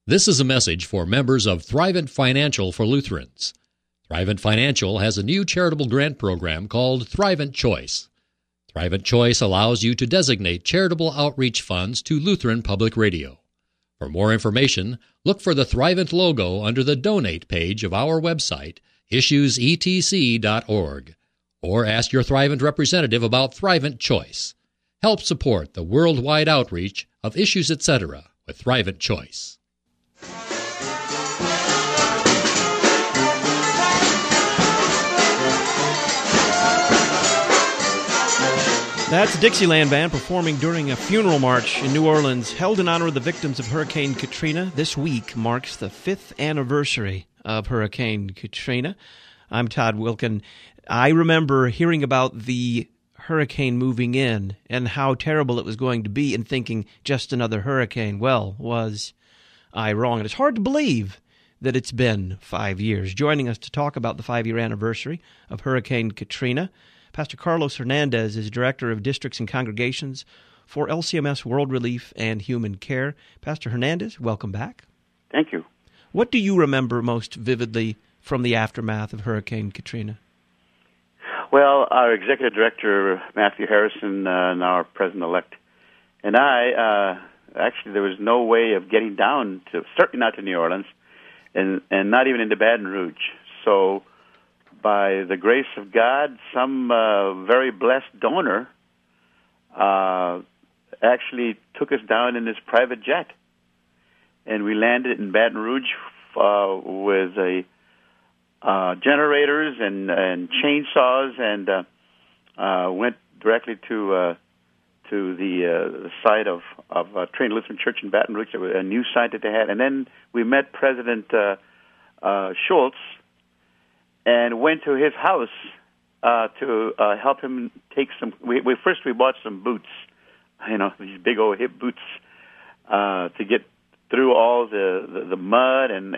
This is a message for members of Thrivent Financial for Lutherans. Thrivent Financial has a new charitable grant program called Thrivent Choice. Thrivent Choice allows you to designate charitable outreach funds to Lutheran Public Radio. For more information, look for the Thrivent logo under the Donate page of our website, issuesetc.org, or ask your Thrivent representative about Thrivent Choice. Help support the worldwide outreach of Issues Etc. with Thrivent Choice. That's Dixieland Band performing during a funeral march in New Orleans held in honor of the victims of Hurricane Katrina. This week marks the 5th anniversary of Hurricane Katrina. I'm Todd Wilkin. I remember hearing about the hurricane moving in and how terrible it was going to be and thinking just another hurricane. Well, was I wrong? And it's hard to believe that it's been 5 years. Joining us to talk about the 5-year anniversary of Hurricane Katrina, Pastor Carlos Hernandez is Director of Districts and Congregations for LCMS World Relief and Human Care. Pastor Hernandez, welcome back. Thank you. What do you remember most vividly from the aftermath of Hurricane Katrina? Well, our Executive Director, Matthew Harrison, now our President-elect, and I, actually there was no way of getting down to, certainly not to New Orleans, and not even into Baton Rouge. So by the grace of God, some very blessed donor actually took us down in this private jet. And we landed in Baton Rouge with generators and chainsaws, and went directly to the site of Trinity Lutheran Church in Baton Rouge, a new site that they had. And then we met President Schultz, and went to his house to help him take some. We bought some boots, these big old hip boots, to get through all the mud and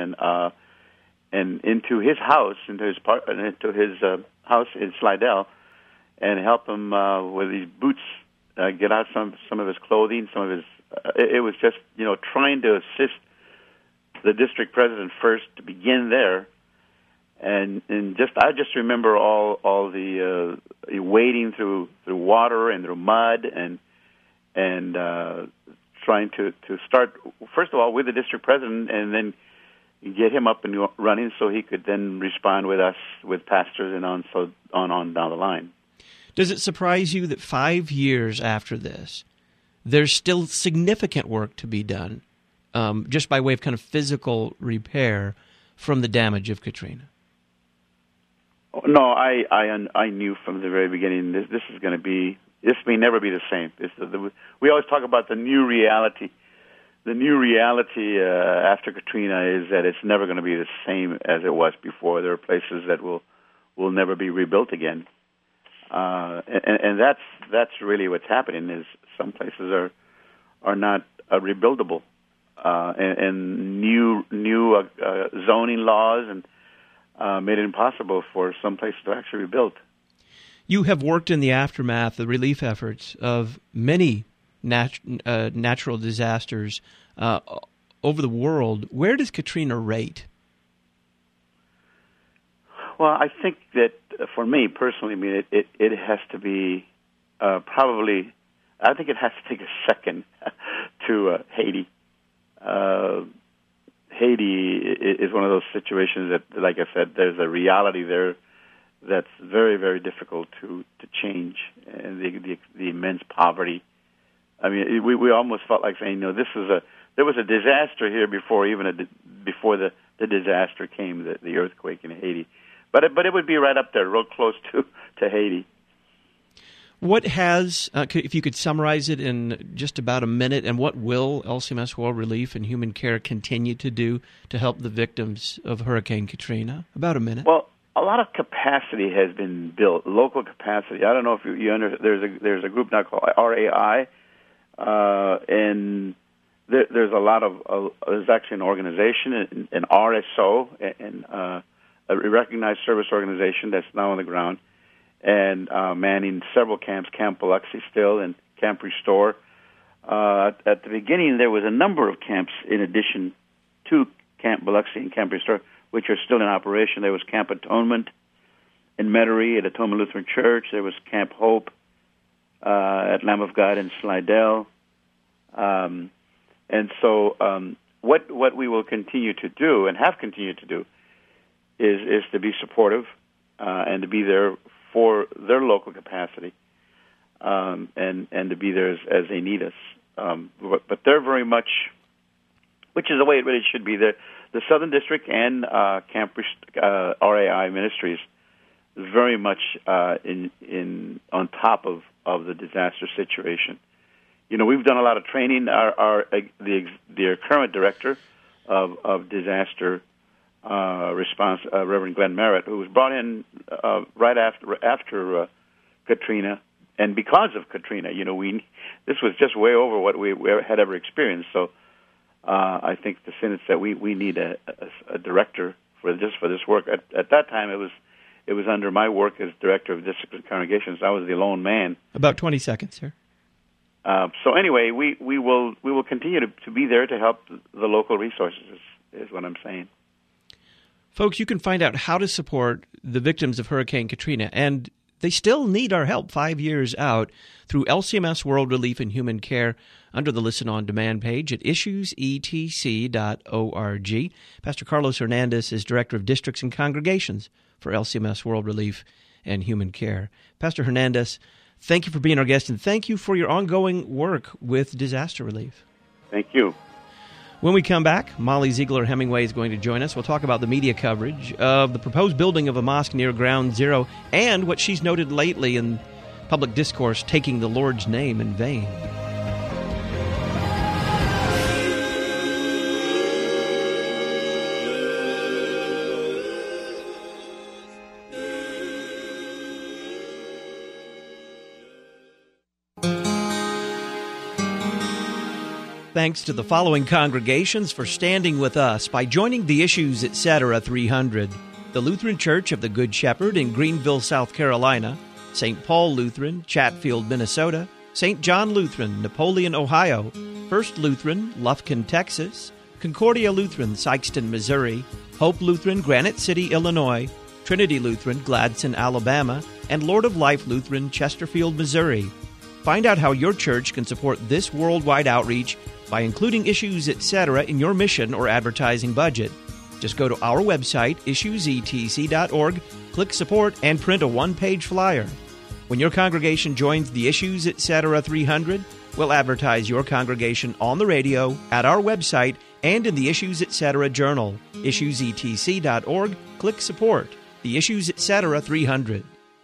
into his house, into his house in Slidell, and help him with these boots get out some of his clothing, some of his. It was just trying to assist the district president first to begin there. And I just remember all the wading through water and through mud and trying to start first of all with the district president and then get him up and running so he could then respond with us, with pastors and on down the line. Does it surprise you that 5 years after this, there's still significant work to be done, just by way of kind of physical repair from the damage of Katrina? No, I knew from the very beginning this is going to be. This may never be the same. We always talk about the new reality. The new reality after Katrina is that it's never going to be the same as it was before. There are places that will never be rebuilt again, and that's really what's happening. Is some places are not rebuildable, and new zoning laws and. Made it impossible for some places to actually be built. You have worked in the aftermath, the relief efforts of many natural disasters over the world. Where does Katrina rate? Well, I think that for me personally, it has to be probably. I think it has to take a second to Haiti. Haiti is one of those situations that, like I said, there's a reality there that's very, very difficult to change, and the immense poverty. I mean, we almost felt like saying, there was a disaster here before the disaster came, the earthquake in Haiti, but it would be right up there, real close to Haiti. What has, if you could summarize it in just about a minute, and what will LCMS World Relief and Human Care continue to do to help the victims of Hurricane Katrina? About a minute. Well, a lot of capacity has been built, local capacity. I don't know if you understand. There's a group now called RAI, and there's a lot of there's actually an organization, an RSO, and a recognized service organization that's now on the ground. And manning several camps, Camp Biloxi still, and Camp Restore, at the beginning, there was a number of camps in addition to Camp Biloxi and Camp Restore, which are still in operation. There was Camp Atonement in Metairie at Atonement Lutheran Church. There was Camp Hope at Lamb of God in Slidell. And so what we will continue to do and have continued to do is to be supportive and to be there for their local capacity and to be there as they need us. But they're very much, which is the way it really should be. The Southern District and Camp RAI Ministries is very much in on top of the disaster situation. You know, we've done a lot of training. The current director of disaster response, Reverend Glenn Merritt, who was brought in right after Katrina, and because of Katrina, you know, this was just way over what we had ever experienced. So I think the Synod said we need a director for this work. At that time, it was under my work as director of districts and congregations. I was the lone man. About 20 seconds, sir. So anyway, we will continue to be there to help the local resources, is what I'm saying. Folks, you can find out how to support the victims of Hurricane Katrina, and they still need our help 5 years out through LCMS World Relief and Human Care under the Listen On Demand page at issuesetc.org. Pastor Carlos Hernandez is Director of Districts and Congregations for LCMS World Relief and Human Care. Pastor Hernandez, thank you for being our guest, and thank you for your ongoing work with disaster relief. Thank you. When we come back, Molly Ziegler Hemingway is going to join us. We'll talk about the media coverage of the proposed building of a mosque near Ground Zero and what she's noted lately in public discourse, taking the Lord's name in vain. Thanks to the following congregations for standing with us by joining the Issues Etc. 300. The Lutheran Church of the Good Shepherd in Greenville, South Carolina, St. Paul Lutheran, Chatfield, Minnesota, St. John Lutheran, Napoleon, Ohio, First Lutheran, Lufkin, Texas, Concordia Lutheran, Sikeston, Missouri, Hope Lutheran, Granite City, Illinois, Trinity Lutheran, Gladson, Alabama, and Lord of Life Lutheran, Chesterfield, Missouri. Find out how your church can support this worldwide outreach by including Issues Etc. in your mission or advertising budget. Just go to our website, issuesetc.org, click Support, and print a one-page flyer. When your congregation joins the Issues Etc. 300, we'll advertise your congregation on the radio, at our website, and in the Issues Etc. Journal. issuesetc.org, click Support. The Issues Etc. 300.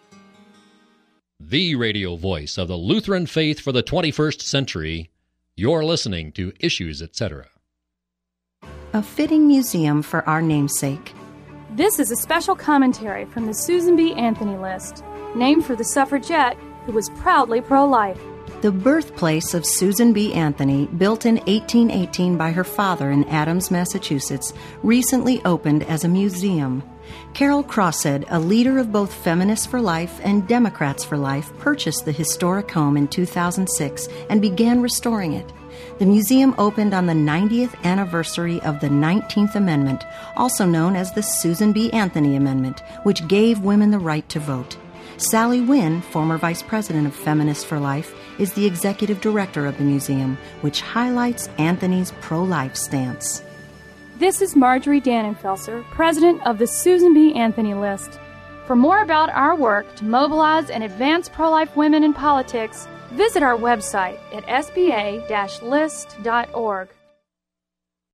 The radio voice of the Lutheran faith for the 21st century. You're listening to Issues Etc. A fitting museum for our namesake. This is a special commentary from the Susan B. Anthony List, named for the suffragette who was proudly pro-life. The birthplace of Susan B. Anthony, built in 1818 by her father in Adams, Massachusetts, recently opened as a museum. Carol Crosshead, a leader of both Feminists for Life and Democrats for Life, purchased the historic home in 2006 and began restoring it. The museum opened on the 90th anniversary of the 19th Amendment, also known as the Susan B. Anthony Amendment, which gave women the right to vote. Sally Wynn, former vice president of Feminists for Life, is the executive director of the museum, which highlights Anthony's pro-life stance. This is Marjorie Dannenfelser, president of the Susan B. Anthony List. For more about our work to mobilize and advance pro-life women in politics, visit our website at sba-list.org.